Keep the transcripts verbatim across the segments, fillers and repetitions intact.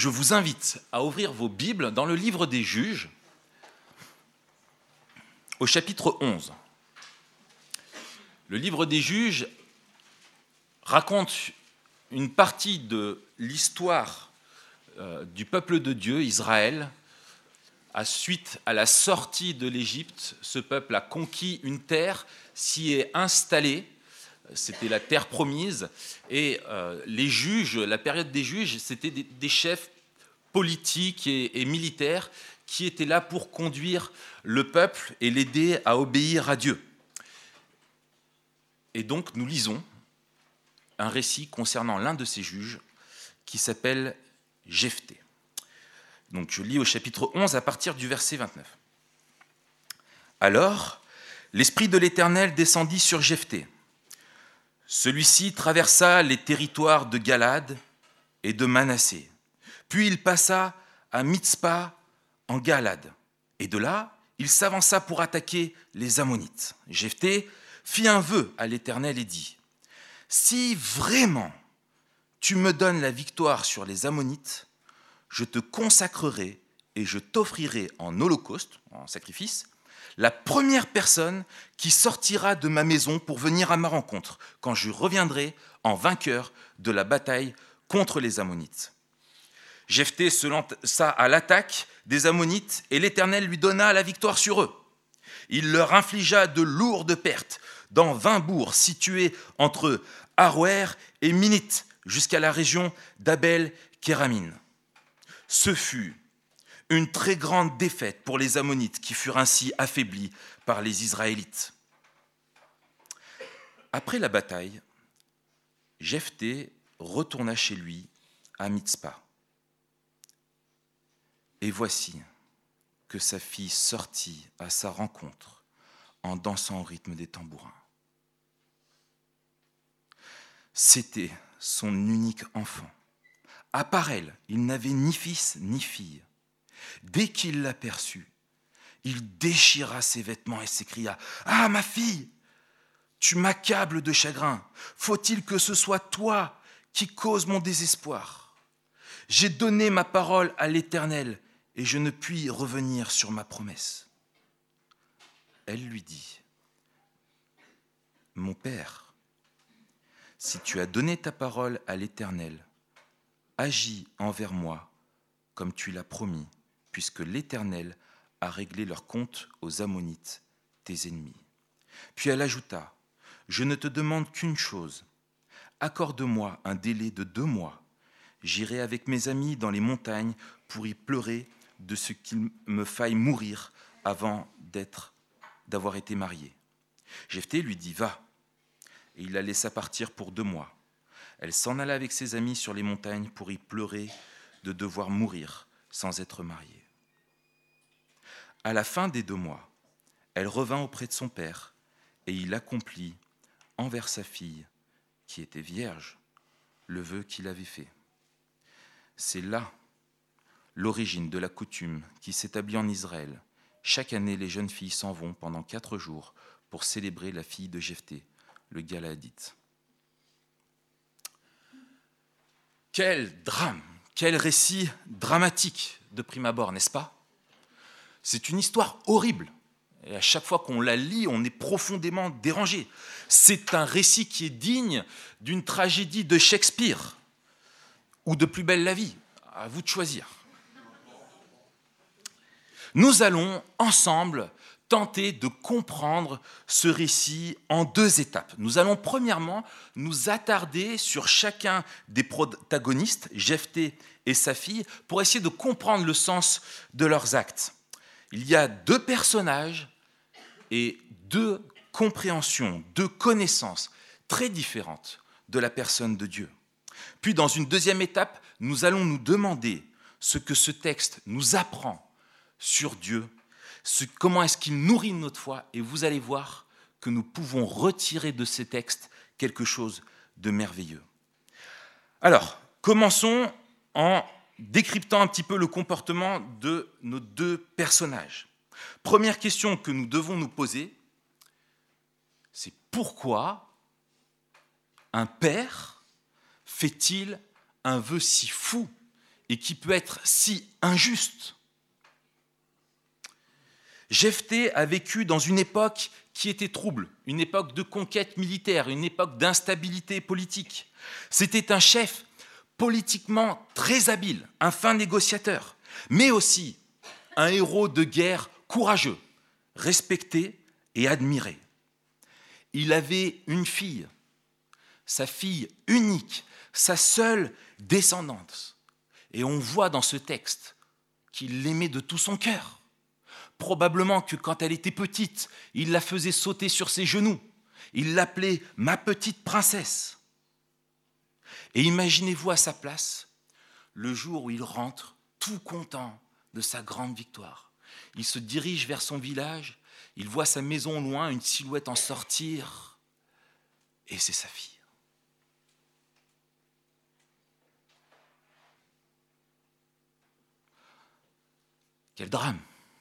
je vous invite à ouvrir vos Bibles dans le livre des Juges, au chapitre onze. Le livre des Juges raconte une partie de l'histoire euh, du peuple de Dieu, Israël. À suite à la sortie de l'Égypte, ce peuple a conquis une terre, s'y est installé. C'était la terre promise, et euh, les juges, la période des juges, c'était des, des chefs politiques et, et militaires qui étaient là pour conduire le peuple et l'aider à obéir à Dieu. Et donc nous lisons un récit concernant l'un de ces juges qui s'appelle Jephthé. Donc je lis au chapitre onze à partir du verset vingt-neuf. Alors, l'Esprit de l'Éternel descendit sur Jephthé. Celui-ci traversa les territoires de Galad et de Manassé. Puis il passa à Mitzpa en Galad. Et de là, il s'avança pour attaquer les Ammonites. Jephthé fit un vœu à l'Éternel et dit : « Si vraiment tu me donnes la victoire sur les Ammonites, je te consacrerai et je t'offrirai en holocauste, en sacrifice, la première personne qui sortira de ma maison pour venir à ma rencontre, quand je reviendrai en vainqueur de la bataille contre les Ammonites. » Jephthé se lança à l'attaque des Ammonites et l'Éternel lui donna la victoire sur eux. Il leur infligea de lourdes pertes dans vingt bourgs situés entre Aroër et Minite, jusqu'à la région d'Abel-Kéramine. Ce fut une très grande défaite pour les Ammonites qui furent ainsi affaiblis par les Israélites. Après la bataille, Jephthé retourna chez lui à Mitzpa. Et voici que sa fille sortit à sa rencontre en dansant au rythme des tambourins. C'était son unique enfant. À part elle, il n'avait ni fils ni fille. Dès qu'il l'aperçut, il déchira ses vêtements et s'écria : « Ah, ma fille, tu m'accables de chagrin. Faut-il que ce soit toi qui cause mon désespoir ? J'ai donné ma parole à l'Éternel et je ne puis revenir sur ma promesse. » Elle lui dit : « Mon père, si tu as donné ta parole à l'Éternel, agis envers moi comme tu l'as promis, puisque l'Éternel a réglé leur compte aux Ammonites, tes ennemis. » Puis elle ajouta : « Je ne te demande qu'une chose. Accorde-moi un délai de deux mois. J'irai avec mes amis dans les montagnes pour y pleurer de ce qu'il me faille mourir avant d'être, d'avoir été marié. » Jephthé lui dit : « Va. » Et il la laissa partir pour deux mois. Elle s'en alla avec ses amis sur les montagnes pour y pleurer de devoir mourir sans être mariée. À la fin des deux mois, elle revint auprès de son père et il accomplit envers sa fille, qui était vierge, le vœu qu'il avait fait. C'est là l'origine de la coutume qui s'établit en Israël. Chaque année, les jeunes filles s'en vont pendant quatre jours pour célébrer la fille de Jephthé, le Galadite. Quel drame, quel récit dramatique de prime abord, n'est-ce pas ? C'est une histoire horrible. Et à chaque fois qu'on la lit, on est profondément dérangé. C'est un récit qui est digne d'une tragédie de Shakespeare ou de Plus belle la vie. À vous de choisir. Nous allons ensemble tenter de comprendre ce récit en deux étapes. Nous allons premièrement nous attarder sur chacun des protagonistes, Jephthé et sa fille, pour essayer de comprendre le sens de leurs actes. Il y a deux personnages et deux compréhensions, deux connaissances très différentes de la personne de Dieu. Puis dans une deuxième étape, nous allons nous demander ce que ce texte nous apprend sur Dieu, ce, comment est-ce qu'il nourrit notre foi, et vous allez voir que nous pouvons retirer de ces textes quelque chose de merveilleux. Alors, commençons en décryptant un petit peu le comportement de nos deux personnages. Première question que nous devons nous poser, c'est pourquoi un père fait-il un vœu si fou et qui peut être si injuste. Jephthé a vécu dans une époque qui était trouble, une époque de conquête militaire, une époque d'instabilité politique. C'était un chef politiquement très habile, un fin négociateur, mais aussi un héros de guerre courageux, respecté et admiré. Il avait une fille, sa fille unique, sa seule descendante. Et on voit dans ce texte qu'il l'aimait de tout son cœur. Probablement que quand elle était petite, il la faisait sauter sur ses genoux. Il l'appelait « ma petite princesse ». Et imaginez-vous à sa place, le jour où il rentre tout content de sa grande victoire. Il se dirige vers son village, il voit sa maison au loin, une silhouette en sortir, et c'est sa fille. Quel drame!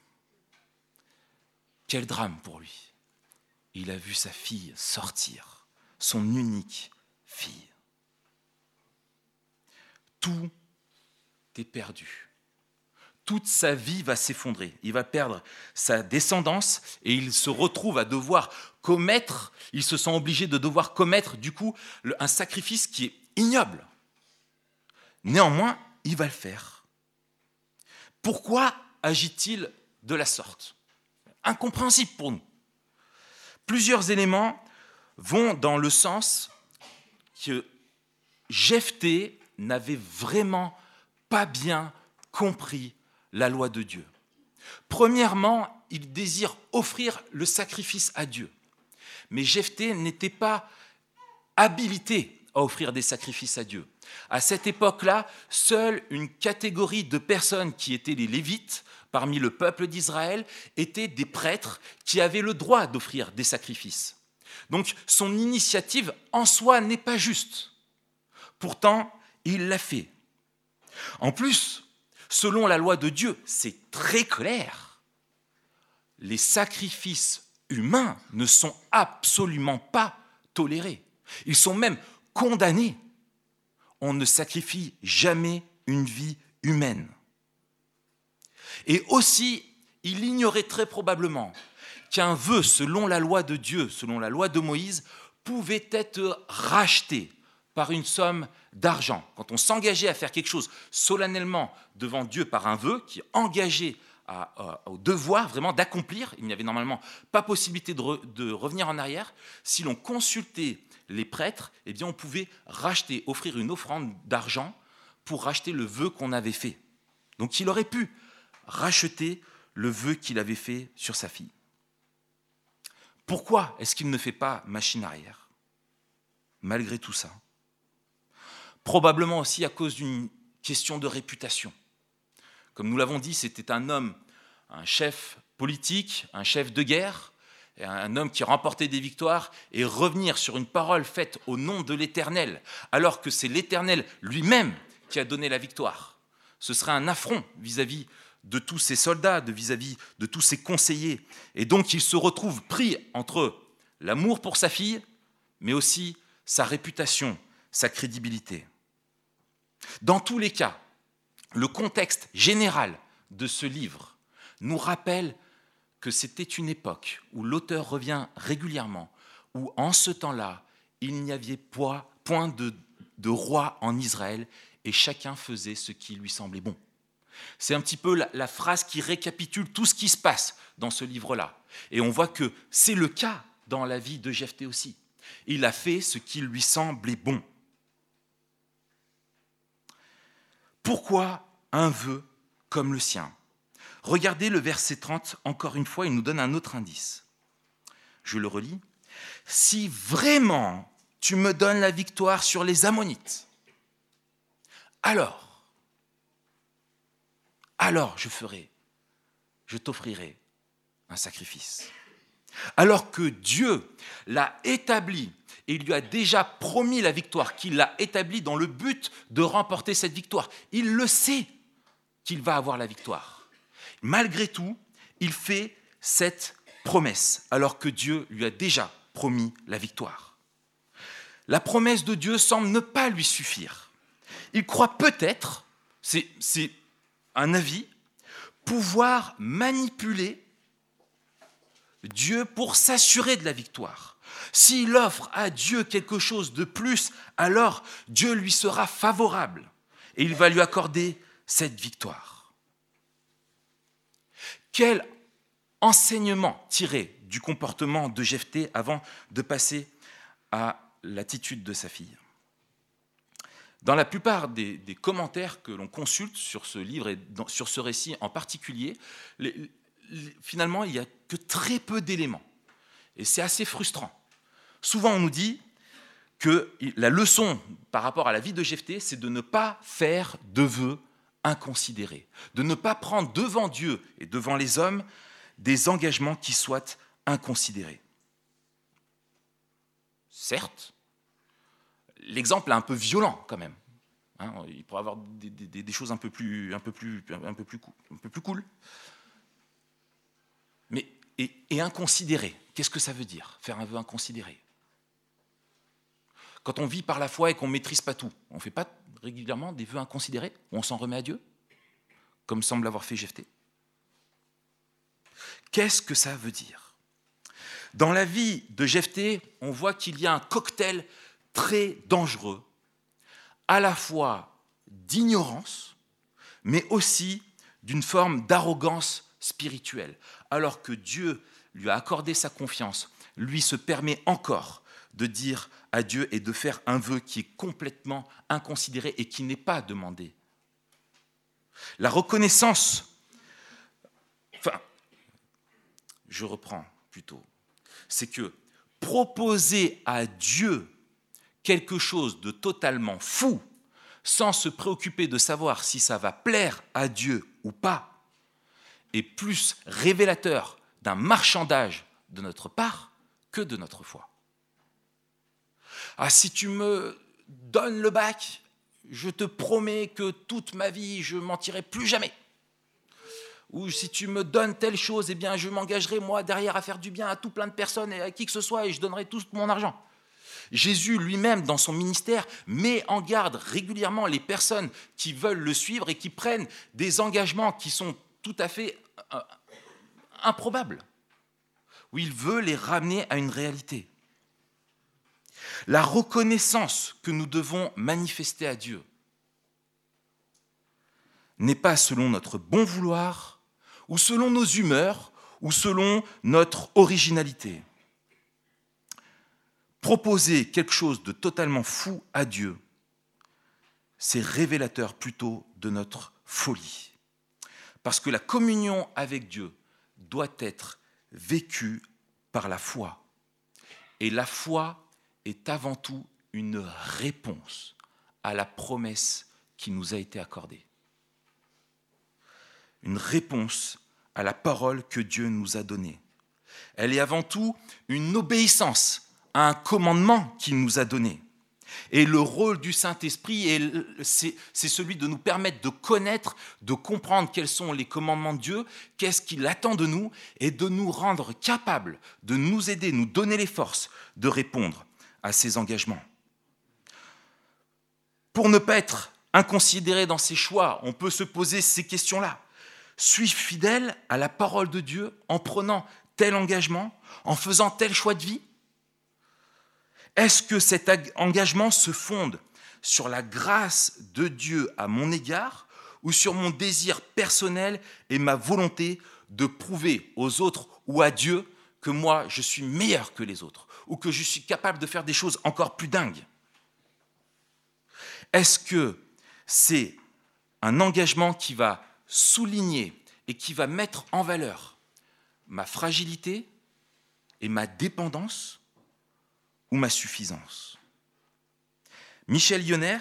Quel drame pour lui. Il a vu sa fille sortir, son unique fille. Tout est perdu. Toute sa vie va s'effondrer. Il va perdre sa descendance et il se retrouve à devoir commettre, il se sent obligé de devoir commettre du coup un sacrifice qui est ignoble. Néanmoins, il va le faire. Pourquoi agit-il de la sorte ? Incompréhensible pour nous. Plusieurs éléments vont dans le sens que Jephthé n'avait vraiment pas bien compris la loi de Dieu. Premièrement, il désire offrir le sacrifice à Dieu. Mais Jephthé n'était pas habilité à offrir des sacrifices à Dieu. À cette époque-là, seule une catégorie de personnes qui étaient les Lévites, parmi le peuple d'Israël, étaient des prêtres qui avaient le droit d'offrir des sacrifices. Donc son initiative en soi n'est pas juste. Pourtant, il l'a fait. En plus, selon la loi de Dieu, c'est très clair. Les sacrifices humains ne sont absolument pas tolérés. Ils sont même condamnés. On ne sacrifie jamais une vie humaine. Et aussi, il ignorait très probablement qu'un vœu selon la loi de Dieu, selon la loi de Moïse, pouvait être racheté par une somme d'argent. Quand on s'engageait à faire quelque chose solennellement devant Dieu par un vœu qui engageait à, à, au devoir vraiment d'accomplir, il n'y avait normalement pas possibilité de, re, de revenir en arrière, si l'on consultait les prêtres, eh bien on pouvait racheter, offrir une offrande d'argent pour racheter le vœu qu'on avait fait. Donc il aurait pu racheter le vœu qu'il avait fait sur sa fille. Pourquoi est-ce qu'il ne fait pas machine arrière, malgré tout ça ? Probablement aussi à cause d'une question de réputation. Comme nous l'avons dit, c'était un homme, un chef politique, un chef de guerre, un homme qui remportait des victoires, et revenir sur une parole faite au nom de l'Éternel, alors que c'est l'Éternel lui-même qui a donné la victoire. Ce serait un affront vis-à-vis de tous ses soldats, de vis-à-vis de tous ses conseillers. Et donc il se retrouve pris entre l'amour pour sa fille, mais aussi sa réputation, sa crédibilité. Dans tous les cas, le contexte général de ce livre nous rappelle que c'était une époque où l'auteur revient régulièrement, où en ce temps-là, il n'y avait point de, de roi en Israël et chacun faisait ce qui lui semblait bon. C'est un petit peu la, la phrase qui récapitule tout ce qui se passe dans ce livre-là. Et on voit que c'est le cas dans la vie de Jephthé aussi. Il a fait ce qui lui semblait bon. Pourquoi un vœu comme le sien ? Regardez le verset trente, encore une fois, il nous donne un autre indice. Je le relis. « Si vraiment tu me donnes la victoire sur les Ammonites, alors, alors je ferai, je t'offrirai un sacrifice. » Alors que Dieu l'a établi et il lui a déjà promis la victoire, qu'il l'a établi dans le but de remporter cette victoire. Il le sait qu'il va avoir la victoire. Malgré tout, il fait cette promesse, alors que Dieu lui a déjà promis la victoire. La promesse de Dieu semble ne pas lui suffire. Il croit peut-être C'est, c'est un avis, pouvoir manipuler Dieu pour s'assurer de la victoire. S'il offre à Dieu quelque chose de plus, alors Dieu lui sera favorable et il va lui accorder cette victoire. Quel enseignement tirer du comportement de Jephthé avant de passer à l'attitude de sa fille? Dans la plupart des, des commentaires que l'on consulte sur ce livre et dans, sur ce récit en particulier, les, les, finalement, il n'y a que très peu d'éléments. Et c'est assez frustrant. Souvent, on nous dit que la leçon par rapport à la vie de Jephthé, c'est de ne pas faire de vœux inconsidérés, de ne pas prendre devant Dieu et devant les hommes des engagements qui soient inconsidérés. Certes, l'exemple est un peu violent quand même. Hein, il pourrait y avoir des, des, des choses un peu plus, un peu plus, un peu plus, cool, un peu plus cool. Mais et, et inconsidéré, qu'est-ce que ça veut dire, faire un vœu inconsidéré? Quand on vit par la foi et qu'on ne maîtrise pas tout, on ne fait pas régulièrement des vœux inconsidérés où on s'en remet à Dieu, comme semble avoir fait Jephthé? Qu'est-ce que ça veut dire? Dans la vie de Jephthé, on voit qu'il y a un cocktail très dangereux, à la fois d'ignorance, mais aussi d'une forme d'arrogance spirituelle. Alors que Dieu lui a accordé sa confiance, lui se permet encore de dire à Dieu et de faire un vœu qui est complètement inconsidéré et qui n'est pas demandé. La reconnaissance, enfin, je reprends plutôt, c'est que proposer à Dieu quelque chose de totalement fou, sans se préoccuper de savoir si ça va plaire à Dieu ou pas, est plus révélateur d'un marchandage de notre part que de notre foi. Ah, si tu me donnes le bac, je te promets que toute ma vie, je ne mentirai plus jamais. Ou si tu me donnes telle chose, eh bien, je m'engagerai moi derrière à faire du bien à tout plein de personnes et à qui que ce soit et je donnerai tout mon argent. Jésus lui-même, dans son ministère, met en garde régulièrement les personnes qui veulent le suivre et qui prennent des engagements qui sont tout à fait euh, improbables, où il veut les ramener à une réalité. La reconnaissance que nous devons manifester à Dieu n'est pas selon notre bon vouloir, ou selon nos humeurs, ou selon notre originalité. Proposer quelque chose de totalement fou à Dieu, c'est révélateur plutôt de notre folie. Parce que la communion avec Dieu doit être vécue par la foi. Et la foi est avant tout une réponse à la promesse qui nous a été accordée. Une réponse à la parole que Dieu nous a donnée. Elle est avant tout une obéissance à un commandement qu'il nous a donné. Et le rôle du Saint-Esprit, est, c'est, c'est celui de nous permettre de connaître, de comprendre quels sont les commandements de Dieu, qu'est-ce qu'il attend de nous, et de nous rendre capables, de nous aider, nous donner les forces de répondre à ces engagements. Pour ne pas être inconsidéré dans ses choix, on peut se poser ces questions-là. Suis-je fidèle à la parole de Dieu en prenant tel engagement, en faisant tel choix de vie? Est-ce que cet engagement se fonde sur la grâce de Dieu à mon égard ou sur mon désir personnel et ma volonté de prouver aux autres ou à Dieu que moi, je suis meilleur que les autres ou que je suis capable de faire des choses encore plus dingues? Est-ce que c'est un engagement qui va souligner et qui va mettre en valeur ma fragilité et ma dépendance ou ma suffisance? Michel Yonner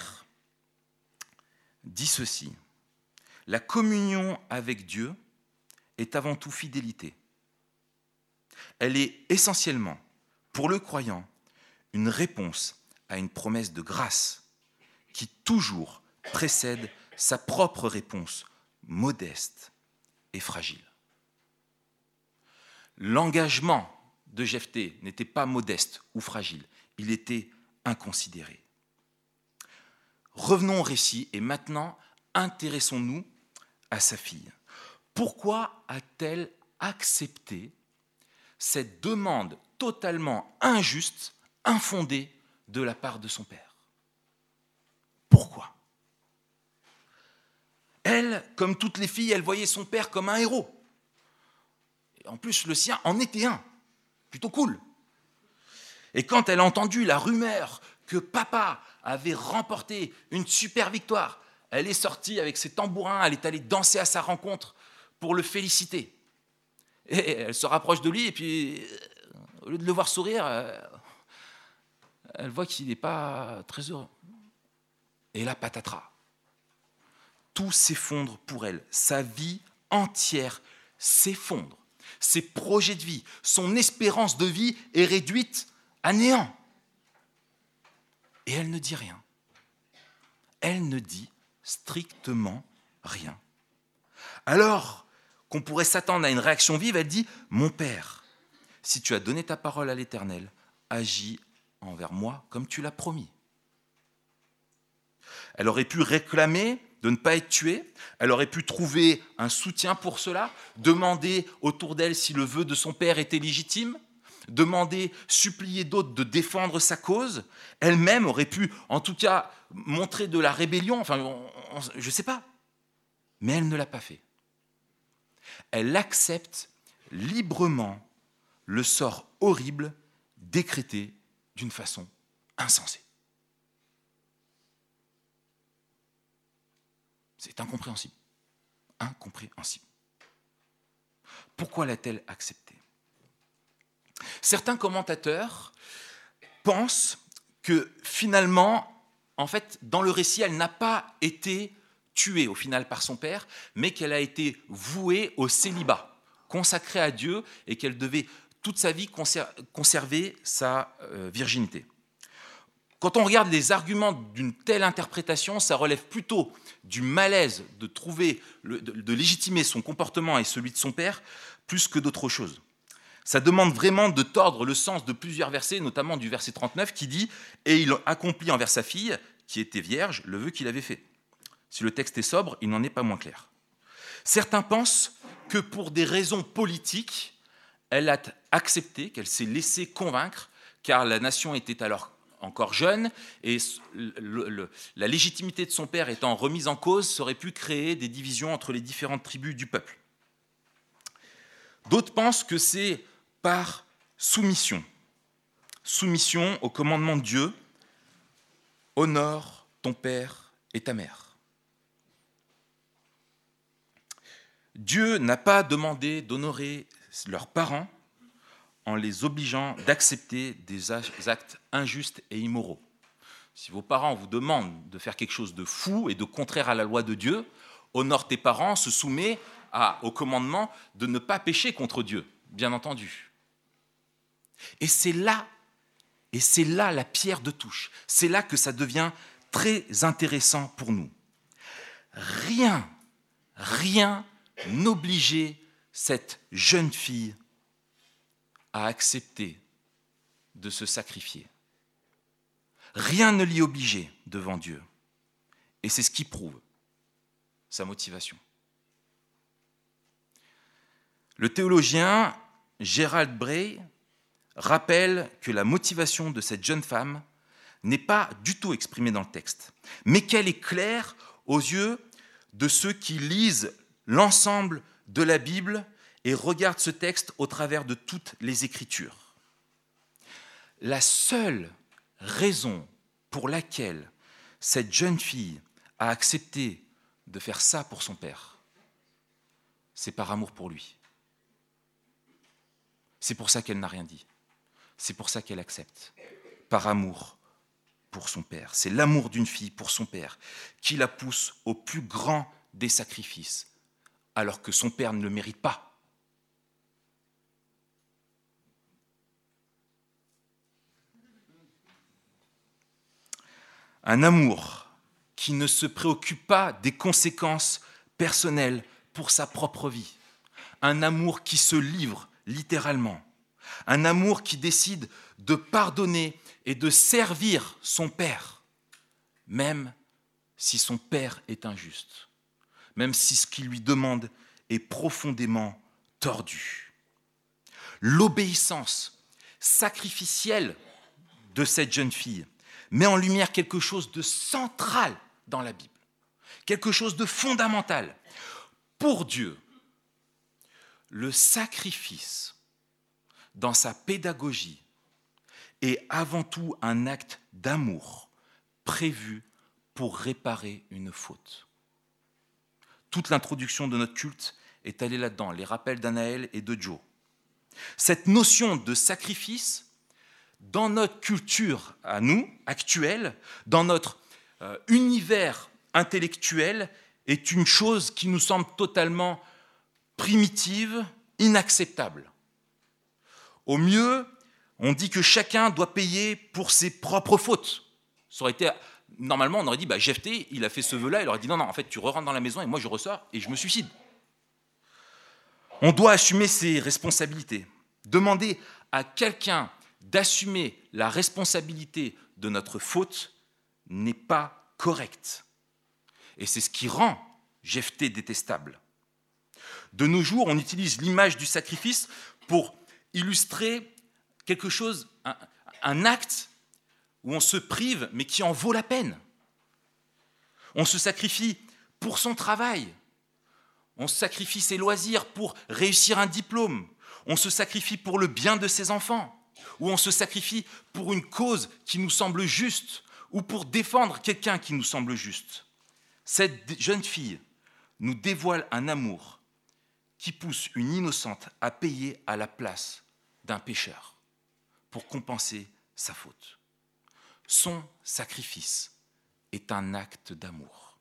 dit ceci: la communion avec Dieu est avant tout fidélité. Elle est essentiellement, pour le croyant, une réponse à une promesse de grâce qui toujours précède sa propre réponse modeste et fragile. L'engagement de Jephthé n'était pas modeste ou fragile, il était inconsidéré. Revenons au récit et maintenant intéressons-nous à sa fille. Pourquoi a-t-elle accepté cette demande totalement injuste, infondée de la part de son père? Pourquoi? Elle, comme toutes les filles, elle voyait son père comme un héros. Et en plus, le sien en était un. Plutôt cool. Et quand elle a entendu la rumeur que papa avait remporté une super victoire, elle est sortie avec ses tambourins, elle est allée danser à sa rencontre pour le féliciter. Et elle se rapproche de lui et puis, au lieu de le voir sourire, elle voit qu'il n'est pas très heureux. Et là, patatras. Tout s'effondre pour elle. Sa vie entière s'effondre. Ses projets de vie, son espérance de vie est réduite à néant. Et elle ne dit rien. Elle ne dit strictement rien. Alors qu'on pourrait s'attendre à une réaction vive, elle dit « Mon père, si tu as donné ta parole à l'Éternel, agis envers moi comme tu l'as promis. » Elle aurait pu réclamer de ne pas être tuée, elle aurait pu trouver un soutien pour cela, demander autour d'elle si le vœu de son père était légitime, demander, supplier d'autres de défendre sa cause, elle-même aurait pu en tout cas montrer de la rébellion, enfin on, on, je ne sais pas, mais elle ne l'a pas fait. Elle accepte librement le sort horrible décrété d'une façon insensée. C'est incompréhensible. Incompréhensible. Pourquoi l'a-t-elle accepté? Certains commentateurs pensent que finalement, en fait, dans le récit, elle n'a pas été tuée au final par son père, mais qu'elle a été vouée au célibat, consacrée à Dieu, et qu'elle devait toute sa vie conserver sa virginité. Quand on regarde les arguments d'une telle interprétation, ça relève plutôt du malaise de trouver, de, de légitimer son comportement et celui de son père, plus que d'autre chose. Ça demande vraiment de tordre le sens de plusieurs versets, notamment du verset trente-neuf qui dit « Et il accomplit envers sa fille, qui était vierge, le vœu qu'il avait fait ». Si le texte est sobre, il n'en est pas moins clair. Certains pensent que pour des raisons politiques, elle a accepté, qu'elle s'est laissée convaincre, car la nation était alors encore jeune, et le, le, la légitimité de son père étant remise en cause, ça aurait pu créer des divisions entre les différentes tribus du peuple. D'autres pensent que c'est par soumission. Soumission au commandement de Dieu, honore ton père et ta mère. Dieu n'a pas demandé d'honorer leurs parents en les obligeant d'accepter des actes injustes et immoraux. Si vos parents vous demandent de faire quelque chose de fou et de contraire à la loi de Dieu, honore tes parents, se soumet à, au commandement de ne pas pécher contre Dieu, bien entendu. Et c'est là, et c'est là la pierre de touche. C'est là que ça devient très intéressant pour nous. Rien, rien n'obligeait cette jeune fille à accepter de se sacrifier. Rien ne l'y obligeait devant Dieu. Et c'est ce qui prouve sa motivation. Le théologien Gerald Bray rappelle que la motivation de cette jeune femme n'est pas du tout exprimée dans le texte, mais qu'elle est claire aux yeux de ceux qui lisent l'ensemble de la Bible et regarde ce texte au travers de toutes les Écritures. La seule raison pour laquelle cette jeune fille a accepté de faire ça pour son père, c'est par amour pour lui. C'est pour ça qu'elle n'a rien dit. C'est pour ça qu'elle accepte. Par amour pour son père. C'est l'amour d'une fille pour son père qui la pousse au plus grand des sacrifices, alors que son père ne le mérite pas. Un amour qui ne se préoccupe pas des conséquences personnelles pour sa propre vie. Un amour qui se livre littéralement. Un amour qui décide de pardonner et de servir son père, même si son père est injuste. même si ce qu'il lui demande est profondément tordu. L'obéissance sacrificielle de cette jeune fille met en lumière quelque chose de central dans la Bible, quelque chose de fondamental. Pour Dieu, le sacrifice, dans sa pédagogie, est avant tout un acte d'amour prévu pour réparer une faute. Toute l'introduction de notre culte est allée là-dedans, les rappels d'Anaël et de Joe. Cette notion de sacrifice, dans notre culture à nous, actuelle, dans notre euh, univers intellectuel, est une chose qui nous semble totalement primitive, inacceptable. Au mieux, on dit que chacun doit payer pour ses propres fautes. Ça aurait été, normalement, on aurait dit, bah, Jephthé, il a fait ce vœu-là, il aurait dit, non, non, en fait, tu re-rentres dans la maison et moi, je ressors et je me suicide. On doit assumer ses responsabilités. Demander à quelqu'un d'assumer la responsabilité de notre faute n'est pas correct. Et c'est ce qui rend Jephthé détestable. De nos jours, on utilise l'image du sacrifice pour illustrer quelque chose, un, un acte où on se prive, mais qui en vaut la peine. On se sacrifie pour son travail. On sacrifie ses loisirs pour réussir un diplôme. On se sacrifie pour le bien de ses enfants. Ou on se sacrifie pour une cause qui nous semble juste, ou pour défendre quelqu'un qui nous semble juste. Cette jeune fille nous dévoile un amour qui pousse une innocente à payer à la place d'un pécheur pour compenser sa faute. Son sacrifice est un acte d'amour.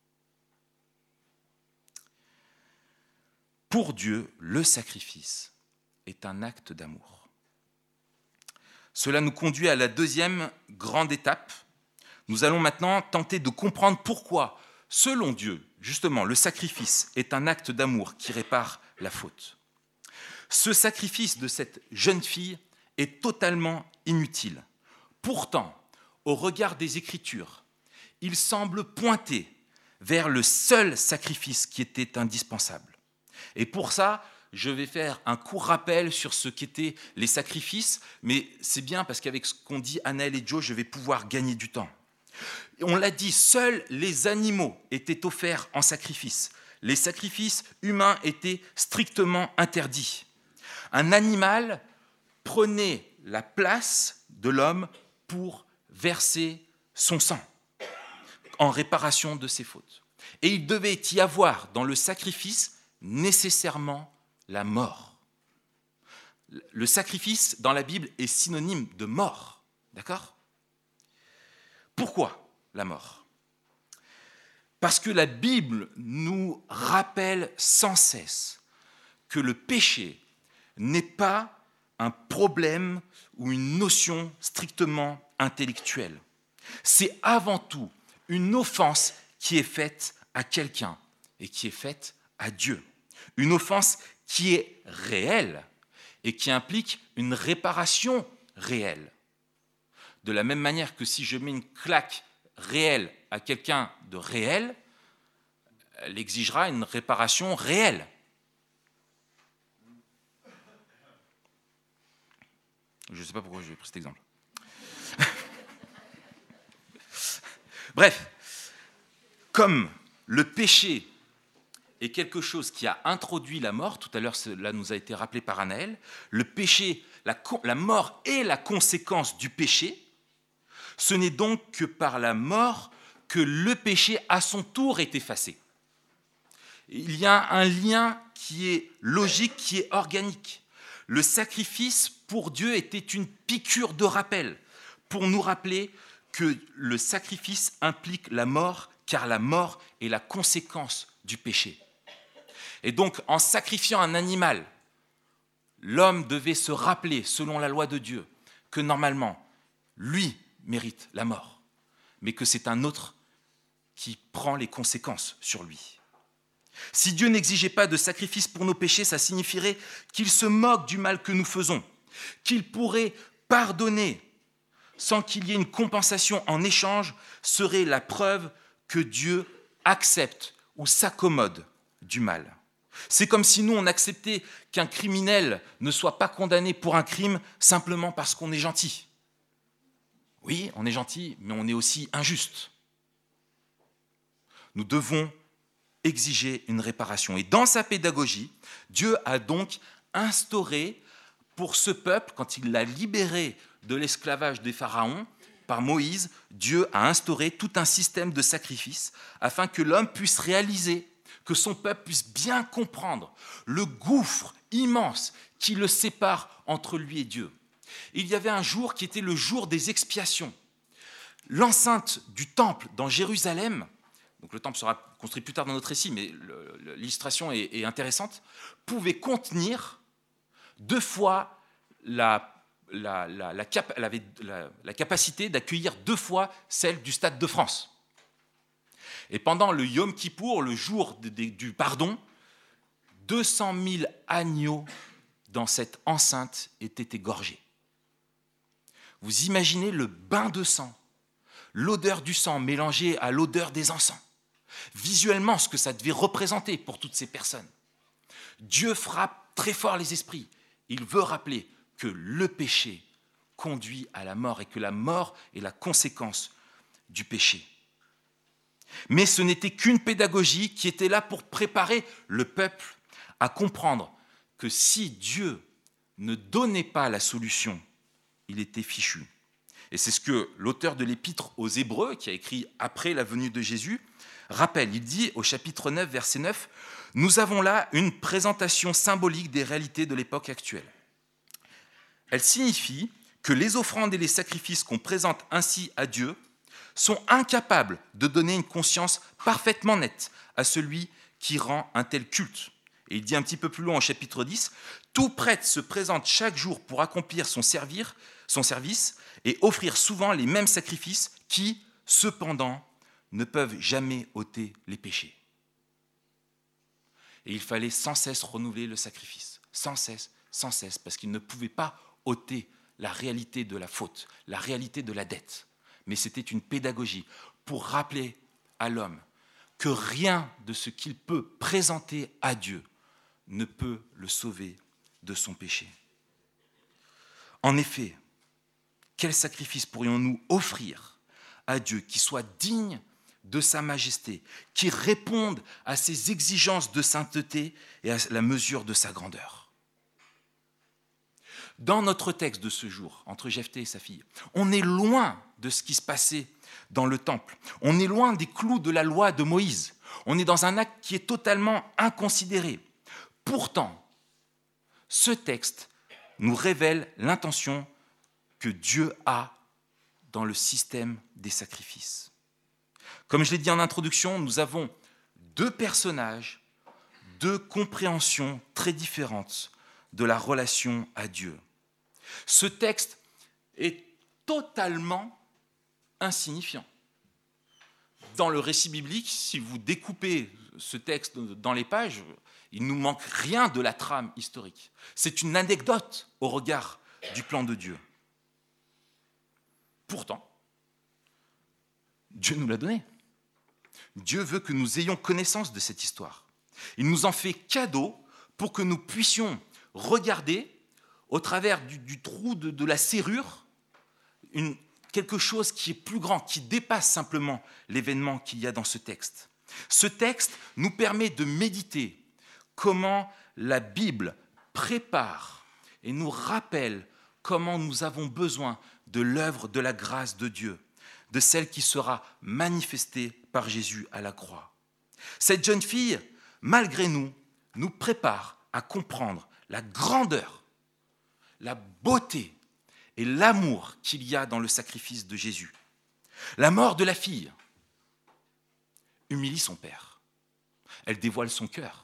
Pour Dieu, le sacrifice est un acte d'amour. Cela nous conduit à la deuxième grande étape. Nous allons maintenant tenter de comprendre pourquoi, selon Dieu, justement, le sacrifice est un acte d'amour qui répare la faute. Ce sacrifice de cette jeune fille est totalement inutile. Pourtant, au regard des Écritures, il semble pointer vers le seul sacrifice qui était indispensable. Et pour ça, je vais faire un court rappel sur ce qu'étaient les sacrifices, mais c'est bien parce qu'avec ce qu'ont dit Anaël et Joe, je vais pouvoir gagner du temps. On l'a dit, seuls les animaux étaient offerts en sacrifice. Les sacrifices humains étaient strictement interdits. Un animal prenait la place de l'homme pour verser son sang en réparation de ses fautes. Et il devait y avoir dans le sacrifice nécessairement la mort. Le sacrifice dans la Bible est synonyme de mort, d'accord ? Pourquoi la mort ? Parce que la Bible nous rappelle sans cesse que le péché n'est pas un problème ou une notion strictement intellectuelle. C'est avant tout une offense qui est faite à quelqu'un et qui est faite à Dieu. Une offense qui est réelle et qui implique une réparation réelle. De la même manière que si je mets une claque réelle à quelqu'un de réel, elle exigera une réparation réelle. Je ne sais pas pourquoi j'ai pris cet exemple. Bref, comme le péché est quelque chose qui a introduit la mort, tout à l'heure cela nous a été rappelé par Anaël, le péché, la, la mort est la conséquence du péché, ce n'est donc que par la mort que le péché à son tour est effacé. Il y a un lien qui est logique, qui est organique. Le sacrifice pour Dieu était une piqûre de rappel pour nous rappeler que le sacrifice implique la mort, car la mort est la conséquence du péché. Et donc, en sacrifiant un animal, l'homme devait se rappeler, selon la loi de Dieu, que normalement, lui mérite la mort, mais que c'est un autre qui prend les conséquences sur lui. Si Dieu n'exigeait pas de sacrifice pour nos péchés, ça signifierait qu'il se moque du mal que nous faisons, qu'il pourrait pardonner sans qu'il y ait une compensation en échange, serait la preuve que Dieu accepte ou s'accommode du mal. C'est comme si nous, on acceptait qu'un criminel ne soit pas condamné pour un crime simplement parce qu'on est gentil. Oui, on est gentil, mais on est aussi injuste. Nous devons exiger une réparation. Et dans sa pédagogie, Dieu a donc instauré pour ce peuple, quand il l'a libéré de l'esclavage des pharaons, par Moïse, Dieu a instauré tout un système de sacrifices afin que l'homme puisse réaliser, que son peuple puisse bien comprendre le gouffre immense qui le sépare entre lui et Dieu. Il y avait un jour qui était le jour des expiations. L'enceinte du temple dans Jérusalem, donc le temple sera construit plus tard dans notre récit, mais le, l'illustration est, est intéressante, pouvait contenir deux fois la, la, la, la, cap, la, la, la capacité d'accueillir deux fois celle du Stade de France. Et pendant le Yom Kippour, le jour de, de, du pardon, deux cent mille agneaux dans cette enceinte étaient égorgés. Vous imaginez le bain de sang, l'odeur du sang mélangée à l'odeur des encens. Visuellement, ce que ça devait représenter pour toutes ces personnes. Dieu frappe très fort les esprits. Il veut rappeler que le péché conduit à la mort et que la mort est la conséquence du péché. Mais ce n'était qu'une pédagogie qui était là pour préparer le peuple à comprendre que si Dieu ne donnait pas la solution, il était fichu. Et c'est ce que l'auteur de l'épître aux Hébreux, qui a écrit après la venue de Jésus, rappelle. Il dit au chapitre neuf, verset neuf, « Nous avons là une présentation symbolique des réalités de l'époque actuelle. Elle signifie que les offrandes et les sacrifices qu'on présente ainsi à Dieu sont incapables de donner une conscience parfaitement nette à celui qui rend un tel culte. » Et il dit un petit peu plus loin au chapitre dix, « Tout prêtre se présente chaque jour pour accomplir son, servir, son service et offrir souvent les mêmes sacrifices qui, cependant, ne peuvent jamais ôter les péchés. » Et il fallait sans cesse renouveler le sacrifice, sans cesse, sans cesse, parce qu'il ne pouvait pas ôter la réalité de la faute, la réalité de la dette. Mais c'était une pédagogie pour rappeler à l'homme que rien de ce qu'il peut présenter à Dieu ne peut le sauver de son péché. En effet, quel sacrifice pourrions-nous offrir à Dieu qui soit digne de sa majesté, qui réponde à ses exigences de sainteté et à la mesure de sa grandeur? Dans notre texte de ce jour, entre Jephthé et sa fille, on est loin de ce qui se passait dans le temple. On est loin des clous de la loi de Moïse. On est dans un acte qui est totalement inconsidéré. Pourtant, ce texte nous révèle l'intention que Dieu a dans le système des sacrifices. Comme je l'ai dit en introduction, nous avons deux personnages, deux compréhensions très différentes de la relation à Dieu. Ce texte est totalement insignifiant. Dans le récit biblique, si vous découpez ce texte dans les pages, il ne nous manque rien de la trame historique. C'est une anecdote au regard du plan de Dieu. Pourtant, Dieu nous l'a donné. Dieu veut que nous ayons connaissance de cette histoire. Il nous en fait cadeau pour que nous puissions regarder au travers du, du trou de, de la serrure une, quelque chose qui est plus grand, qui dépasse simplement l'événement qu'il y a dans ce texte. Ce texte nous permet de méditer comment la Bible prépare et nous rappelle comment nous avons besoin de l'œuvre de la grâce de Dieu, de celle qui sera manifestée par Jésus à la croix. Cette jeune fille, malgré nous, nous prépare à comprendre la grandeur, la beauté et l'amour qu'il y a dans le sacrifice de Jésus. La mort de la fille humilie son père. Elle dévoile son cœur.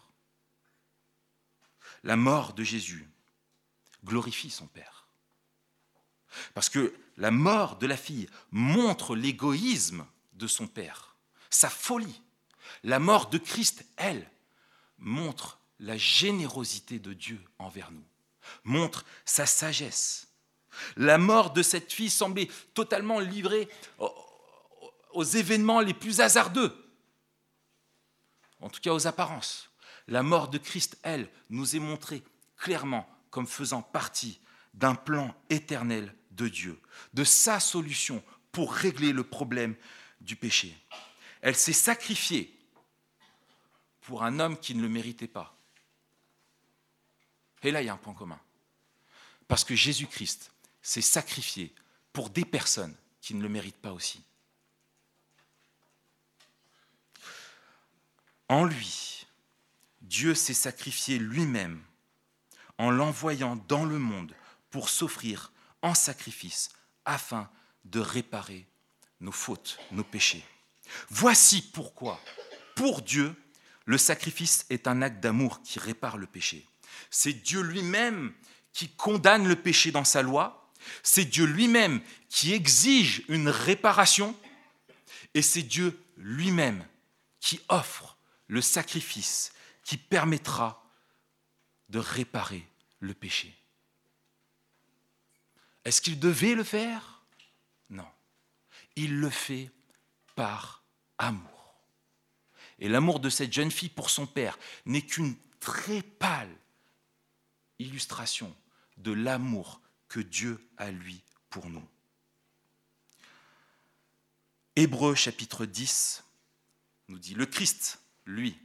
La mort de Jésus glorifie son père. Parce que la mort de la fille montre l'égoïsme de son père, sa folie. La mort de Christ, elle, montre la générosité de Dieu envers nous, montre sa sagesse. La mort de cette fille semblait totalement livrée aux événements les plus hasardeux. en tout cas aux apparences. La mort de Christ, elle, nous est montrée clairement comme faisant partie d'un plan éternel de Dieu, de sa solution pour régler le problème du péché. Elle s'est sacrifiée pour un homme qui ne le méritait pas. Et là, il y a un point commun. Parce que Jésus-Christ s'est sacrifié pour des personnes qui ne le méritent pas aussi. En lui, Dieu s'est sacrifié lui-même en l'envoyant dans le monde pour s'offrir en sacrifice afin de réparer nos fautes, nos péchés. Voici pourquoi, pour Dieu, le sacrifice est un acte d'amour qui répare le péché. C'est Dieu lui-même qui condamne le péché dans sa loi, c'est Dieu lui-même qui exige une réparation, et c'est Dieu lui-même qui offre le sacrifice qui permettra de réparer le péché. Est-ce qu'il devait le faire ? Non. Il le fait par amour. Et l'amour de cette jeune fille pour son père n'est qu'une très pâle illustration de l'amour que Dieu a, lui, pour nous. Hébreux chapitre dix nous dit, le Christ, lui,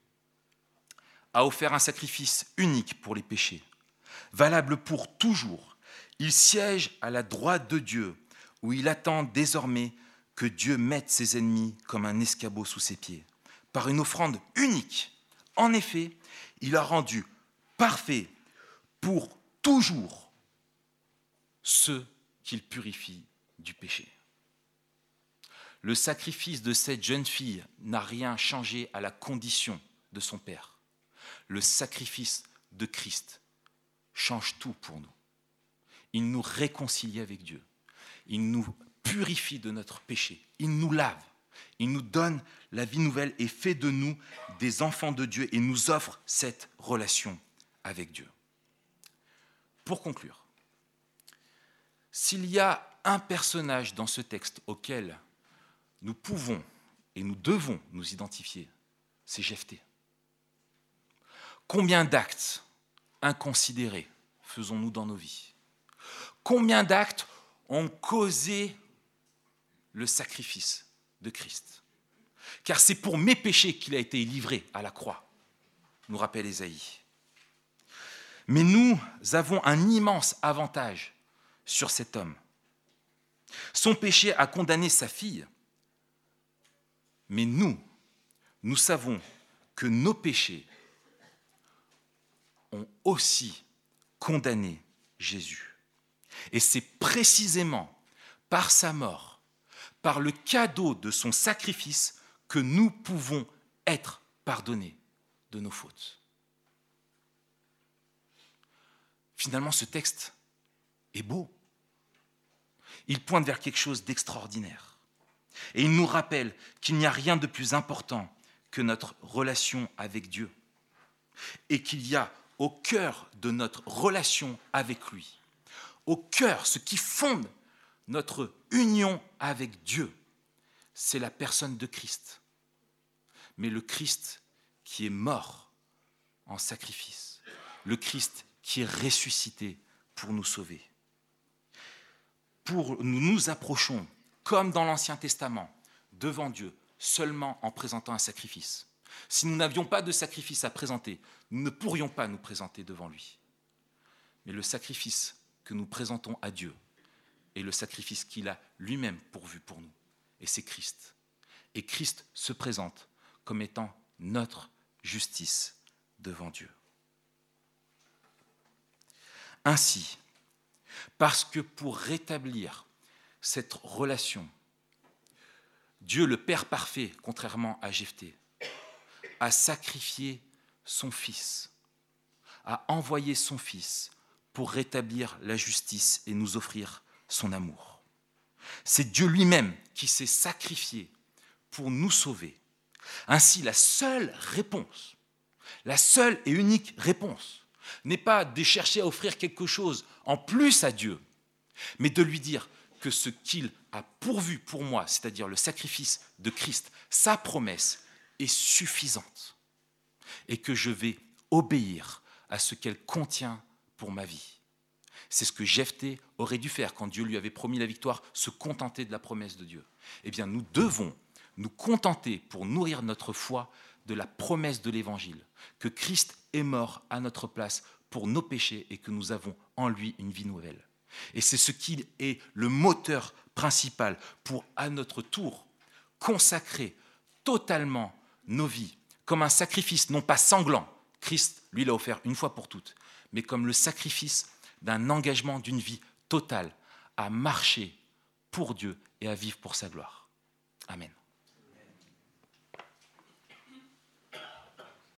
a offert un sacrifice unique pour les péchés, valable pour toujours. Il siège à la droite de Dieu, où il attend désormais que Dieu mette ses ennemis comme un escabeau sous ses pieds. Par une offrande unique, en effet, il a rendu parfait pour toujours ceux qu'il purifie du péché. Le sacrifice de cette jeune fille n'a rien changé à la condition de son père. Le sacrifice de Christ change tout pour nous. Il nous réconcilie avec Dieu. Il nous purifie de notre péché. Il nous lave. Il nous donne la vie nouvelle et fait de nous des enfants de Dieu et nous offre cette relation avec Dieu. Pour conclure, s'il y a un personnage dans ce texte auquel nous pouvons et nous devons nous identifier, c'est Jephthé. Combien d'actes inconsidérés faisons-nous dans nos vies ? Combien d'actes ont causé le sacrifice de Christ ? Car c'est pour mes péchés qu'il a été livré à la croix, nous rappelle Ésaïe. Mais nous avons un immense avantage sur cet homme. Son péché a condamné sa fille, mais nous, nous savons que nos péchés ont aussi condamné Jésus. Et c'est précisément par sa mort, par le cadeau de son sacrifice, que nous pouvons être pardonnés de nos fautes. Finalement, ce texte est beau. Il pointe vers quelque chose d'extraordinaire. Et il nous rappelle qu'il n'y a rien de plus important que notre relation avec Dieu. Et qu'il y a au cœur de notre relation avec lui, au cœur, ce qui fonde notre union avec Dieu, c'est la personne de Christ. Mais le Christ qui est mort en sacrifice, le Christ qui est ressuscité pour nous sauver. Pour nous nous approchons, comme dans l'Ancien Testament, devant Dieu, seulement en présentant un sacrifice. Si nous n'avions pas de sacrifice à présenter, nous ne pourrions pas nous présenter devant lui. Mais le sacrifice que nous présentons à Dieu est le sacrifice qu'il a lui-même pourvu pour nous. Et c'est Christ. Et Christ se présente comme étant notre justice devant Dieu. Ainsi, parce que pour rétablir cette relation, Dieu, le Père parfait, contrairement à Jephthé, a sacrifié son Fils, a envoyé son Fils pour rétablir la justice et nous offrir son amour. C'est Dieu lui-même qui s'est sacrifié pour nous sauver. Ainsi, la seule réponse, la seule et unique réponse, n'est pas de chercher à offrir quelque chose en plus à Dieu, mais de lui dire que ce qu'il a pourvu pour moi, c'est-à-dire le sacrifice de Christ, sa promesse, est suffisante et que je vais obéir à ce qu'elle contient pour ma vie. C'est ce que Jephthé aurait dû faire quand Dieu lui avait promis la victoire, se contenter de la promesse de Dieu. Eh bien, nous devons nous contenter pour nourrir notre foi de la promesse de l'Évangile, que Christ est mort à notre place pour nos péchés et que nous avons en lui une vie nouvelle. Et c'est ce qui est le moteur principal pour, à notre tour, consacrer totalement nos vies comme un sacrifice, non pas sanglant, Christ, lui, l'a offert une fois pour toutes, mais comme le sacrifice d'un engagement d'une vie totale à marcher pour Dieu et à vivre pour sa gloire. Amen.